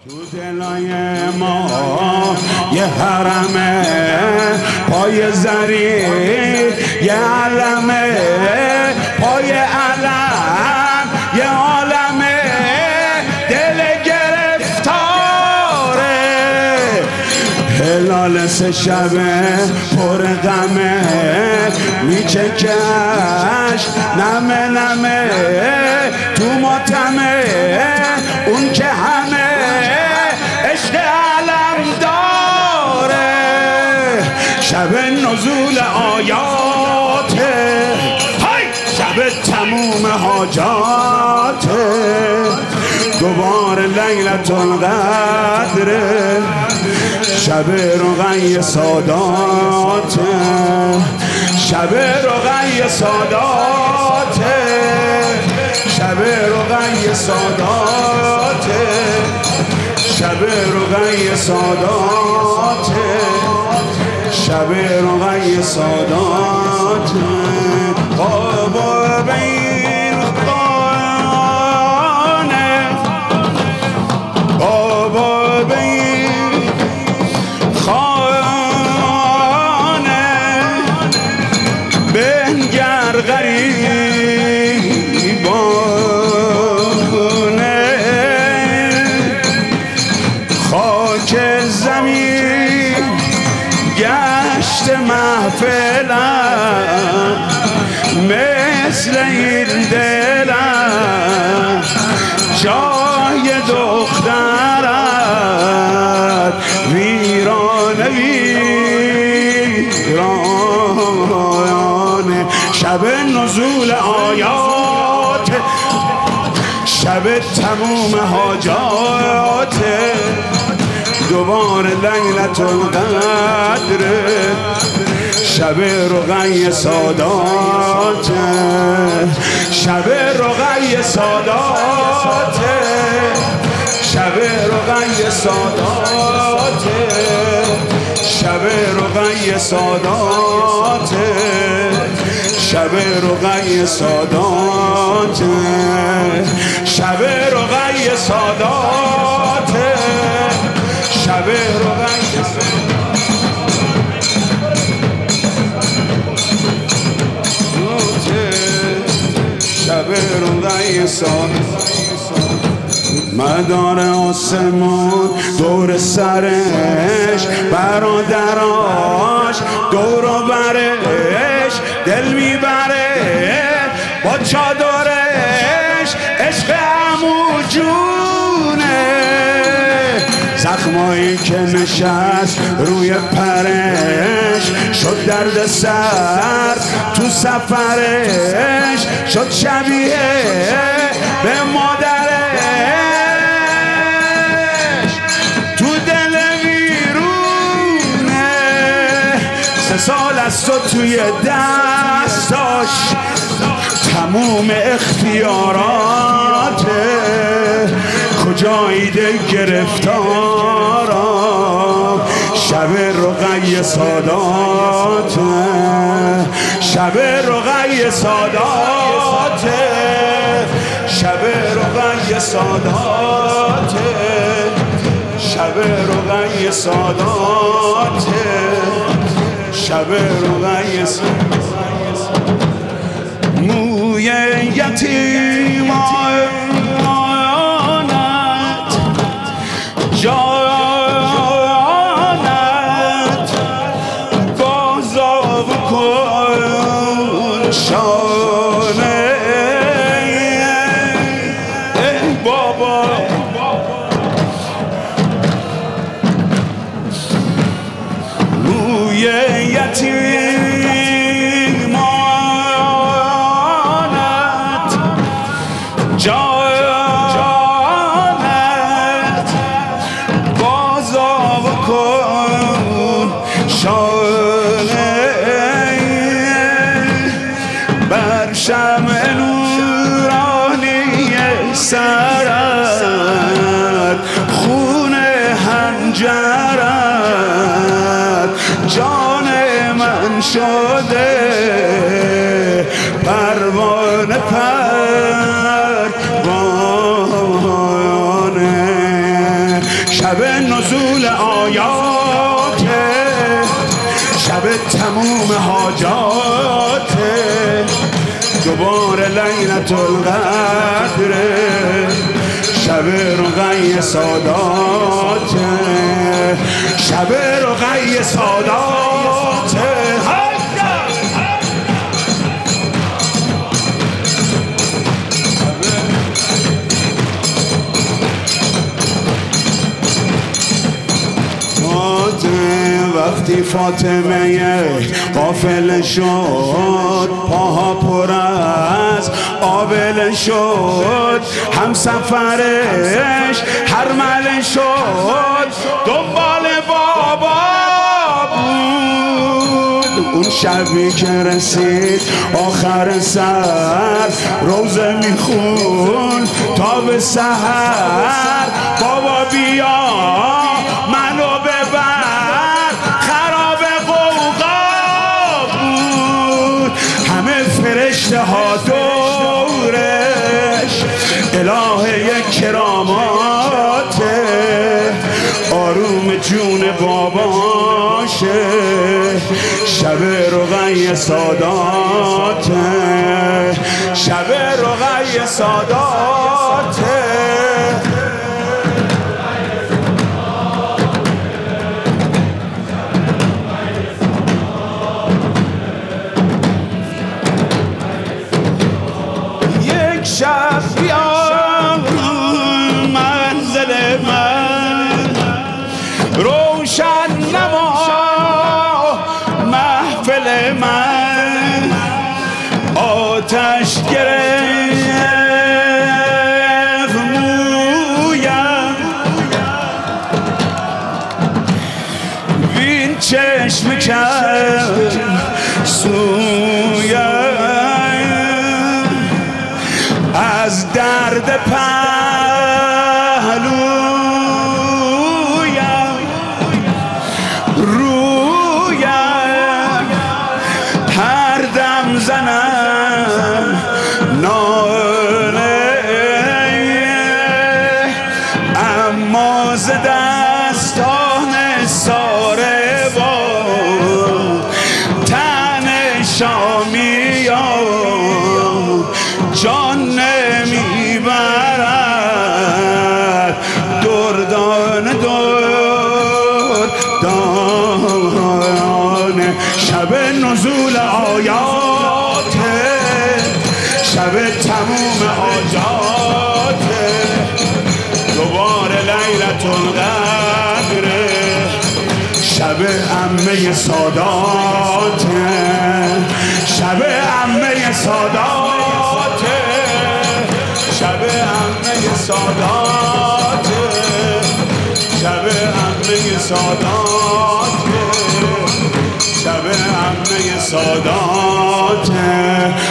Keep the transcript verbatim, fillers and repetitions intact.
تو دلای ما یه حرمه پای زری، یه علمه پای علم، یه عالمه دل گرفتاره. هلال سه شبه پر غمه میچکش نمه نمه تو ماتمه، اون که همه عشق علم داره. شب نزول آیاته، شب تموم حاجاته، دوباره لیلت القدره، شب رقی ساداته، شب رقی ساداته، شب رقی ساداته، شب رقی ساداته، شب رقی ساداته. بابا بین خانه، بابا بین خانه، بنگر غریبانه، خاک زمین گشت محفلم، مثل این دلم جای دخترت ویرانه ویرانه. شب نزول آیات، شب تموم حاجات، دوباره لیلت القدره، شب رقی سادات، شب رقی سادات، شب رقی سادات، شب رقی سادات، شب رقی سادات، شب رقی سادات، شب رقی شب رقی سادات. مدار آسمون دور سرش، برادراش دور و برش، دل میبره با چادرش، عشق عمو جونه. زخمایی که نشست روی پرش، شد درد سر تو سفرش، شد شبیه به مادرش، تو دل ویرونه. سه سال از تو توی دستاش، تموم اختیاراته، کجایی دل گرفتارم. شب رقی سادات، شب رقی سادات، شب رقی سادات، شب رقی سادات، شب رقی سادات. موی یتیمانت جانت بازاب کن شانه. ای بابا موی یتیمانت جانت شب نزول آیات، شب تموم حاجات، دوباره لیلت القدر، شب رقی سادات، شب رقی سادات. وقتی فاطمه قافل شد، پاها پر از آبل شد، هم سفرش هرمله شد، دنبال بابا بود. اون شبی که رسید آخر سر، روزه میخون تا به سحر، بابا بیا منو ببر، خراب قوقا بود. همه فرشته ها دورش، الهه کراماته، آروم جون باباشه، شب رقی ساداته، شب رقی ساداته. شب بیا منزل من، روشن نما محفل من، آتش گرفت مویم، وین چشم کرد سویم، از درد پهلویم، رویم هر دم زنم ناله، اما ز دستان ساره با تن شامیان جان نمیبرد، دردان دردان. شب نزول آیات، شب تموم حاجات، دوباره لیلت القدر، شب عمه سادات، شب عمه سادات، شب عمه سادات، شب عمه سادات، شب عمه سادات.